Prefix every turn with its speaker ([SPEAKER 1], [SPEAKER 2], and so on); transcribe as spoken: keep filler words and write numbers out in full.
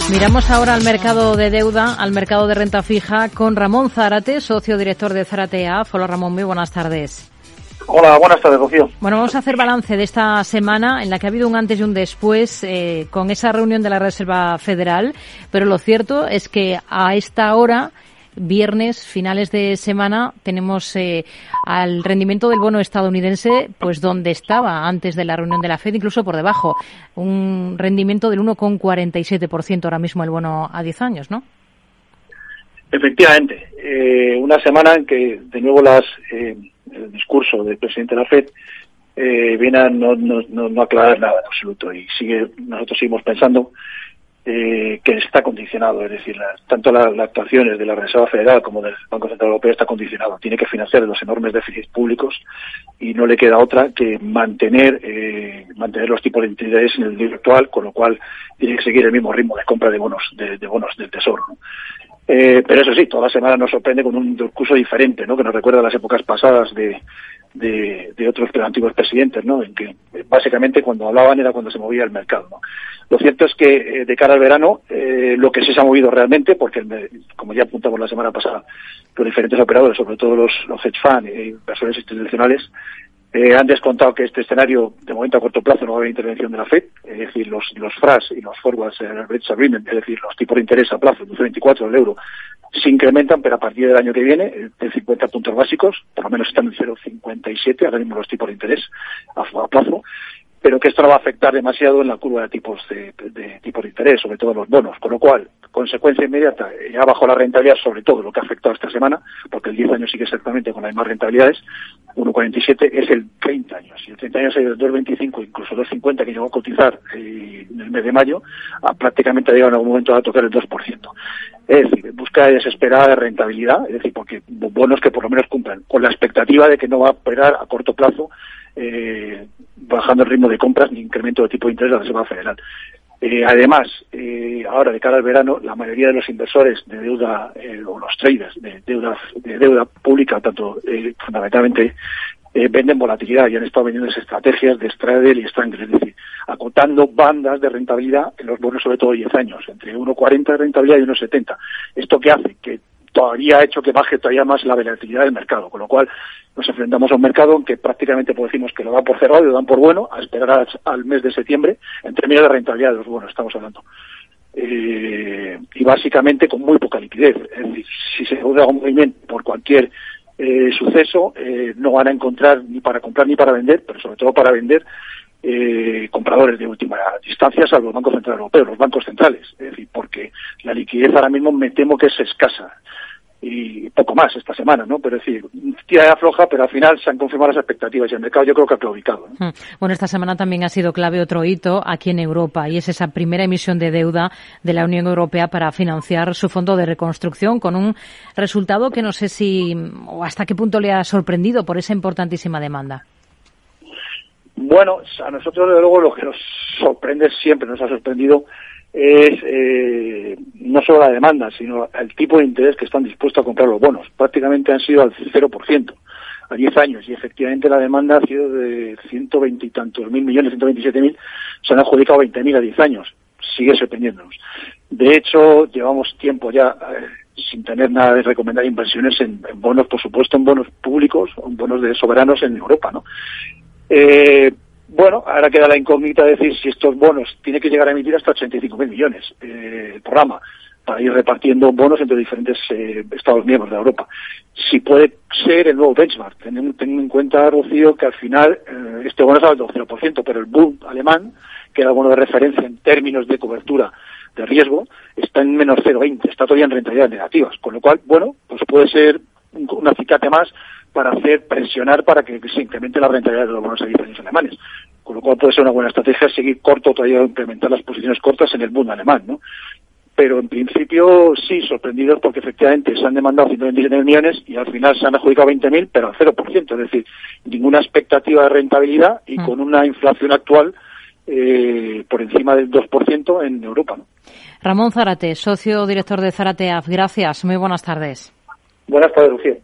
[SPEAKER 1] Miramos ahora al mercado de deuda, al mercado de renta fija, con Ramón Zárate, socio director de Zárate A F. Hola Ramón, muy buenas tardes.
[SPEAKER 2] Hola, buenas tardes, Rocío.
[SPEAKER 1] Bueno, vamos a hacer balance de esta semana en la que ha habido un antes y un después eh, con esa reunión de la Reserva Federal, pero lo cierto es que a esta hora, viernes, finales de semana, tenemos eh, al rendimiento del bono estadounidense pues donde estaba antes de la reunión de la Fed, incluso por debajo, un rendimiento del uno coma cuarenta y siete por ciento ahora mismo el bono a diez años, ¿no?
[SPEAKER 2] Efectivamente, eh, una semana en que de nuevo las eh, el discurso del presidente de la Fed eh, viene a no, no, no, no aclarar nada en absoluto y sigue nosotros seguimos pensando eh, que está condicionado, es decir, la, tanto las la actuaciones de la Reserva Federal como del Banco Central Europeo está condicionado, tiene que financiar los enormes déficits públicos y no le queda otra que mantener eh, mantener los tipos de interés en el nivel actual, con lo cual tiene que seguir el mismo ritmo de compra de bonos de, de bonos del Tesoro, ¿no? Eh, pero eso sí, toda la semana nos sorprende con un discurso diferente, ¿no? Que nos recuerda a las épocas pasadas de, de, de otros antiguos presidentes, ¿no? En que básicamente cuando hablaban era cuando se movía el mercado, ¿no? Lo cierto es que eh, de cara al verano, eh, lo que sí se ha movido realmente, porque el, como ya apuntamos la semana pasada, los diferentes operadores, sobre todo los, los hedge funds e inversores institucionales, Eh, han descontado que este escenario, de momento a corto plazo, no va a haber intervención de la Fed, es decir, los, los F R As y los Forwards eh, Bridge Agreement, es decir, los tipos de interés a plazo, el doce veinticuatro del euro, se incrementan, pero a partir del año que viene, eh, de cincuenta puntos básicos, por lo menos están en cero coma cincuenta y siete, ahora mismo los tipos de interés a, a plazo, pero que esto no va a afectar demasiado en la curva de tipos de, de tipos de interés, sobre todo los bonos, con lo cual, consecuencia inmediata, ya bajó la rentabilidad, sobre todo lo que ha afectado esta semana, porque el diez años sigue exactamente con las mismas rentabilidades, uno coma cuarenta y siete es el treinta años, y el treinta años hay el dos coma veinticinco, incluso dos coma cincuenta que llegó a cotizar eh, en el mes de mayo, a prácticamente ha llegado en algún momento a tocar el dos por ciento. Es decir, busca desesperada rentabilidad, es decir, porque bonos que por lo menos cumplan, con la expectativa de que no va a operar a corto plazo eh, bajando el ritmo de compras ni incremento de tipo de interés de la Reserva Federal. Eh, además, eh, ahora de cara al verano, la mayoría de los inversores de deuda eh, o los traders de deuda de deuda pública, tanto eh, fundamentalmente, eh, venden volatilidad y han estado vendiendo estrategias de straddle y strangle, es decir, acotando bandas de rentabilidad en los bonos, sobre todo de diez años, entre uno coma cuarenta de rentabilidad y uno coma setenta. ¿Esto qué hace? Que todavía ha hecho que baje todavía más la volatilidad del mercado, con lo cual nos enfrentamos a un mercado en que prácticamente pues decimos que lo dan por cerrado y lo dan por bueno, a esperar a, al mes de septiembre, en términos de rentabilidad de los bonos estamos hablando. Eh, y básicamente con muy poca liquidez, es decir, si se produce algún movimiento por cualquier eh, suceso, eh, no van a encontrar ni para comprar ni para vender, pero sobre todo para vender, Eh, compradores de última distancia, salvo el Banco Central Europeo, los bancos centrales, es decir, porque la liquidez ahora mismo me temo que es escasa y poco más esta semana, ¿no? Pero es decir, tira de afloja, pero al final se han confirmado las expectativas y el mercado yo creo que ha claudicado, ¿no?
[SPEAKER 1] Bueno, esta semana también ha sido clave otro hito aquí en Europa y es esa primera emisión de deuda de la Unión Europea para financiar su fondo de reconstrucción con un resultado que no sé si o hasta qué punto le ha sorprendido por esa importantísima demanda.
[SPEAKER 2] Bueno, a nosotros, desde luego, lo que nos sorprende, siempre nos ha sorprendido, es eh, no solo la demanda, sino el tipo de interés que están dispuestos a comprar los bonos. Prácticamente han sido al cero por ciento a diez años, y efectivamente la demanda ha sido de ciento veinte y tantos mil millones, ciento veintisiete mil, se han adjudicado veinte mil a diez años. Sigue sorprendiéndonos. De hecho, llevamos tiempo ya eh, sin tener nada de recomendar inversiones en, en bonos, por supuesto, en bonos públicos, en bonos de soberanos en Europa, ¿no? Eh, bueno, ahora queda la incógnita de decir si estos bonos tiene que llegar a emitir hasta ochenta y cinco mil millones eh, el programa para ir repartiendo bonos entre diferentes eh, Estados miembros de Europa. Si puede ser el nuevo benchmark, teniendo, teniendo en cuenta, Rocío, que al final eh, este bono es al cero por ciento, pero el Bund alemán, que era el bono de referencia en términos de cobertura de riesgo, está en menos cero coma veinte, está todavía en rentabilidades negativas, con lo cual, bueno, pues puede ser un acicate más para hacer presionar para que se incremente la rentabilidad de los bonos a diez años alemanes. Con lo cual puede ser una buena estrategia seguir corto todavía, implementar las posiciones cortas en el Bund alemán, ¿no? Pero en principio sí, sorprendidos porque efectivamente se han demandado ciento veintisiete millones y al final se han adjudicado veinte mil, pero al cero por ciento, es decir, ninguna expectativa de rentabilidad y mm. con una inflación actual eh, por encima del dos por ciento en Europa, ¿no?
[SPEAKER 1] Ramón Zárate, socio director de Zárate A F. Gracias, muy buenas tardes.
[SPEAKER 2] Buenas tardes, Lucía.